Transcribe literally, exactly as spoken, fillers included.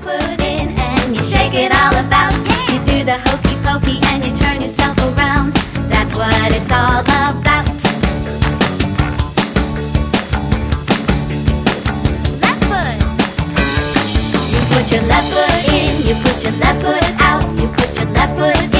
foot in and you shake it all about. You do the hokey pokey and you turn yourself around. That's what it's all about. Left foot. You put your left foot in, you put your left foot out. You put your left foot in.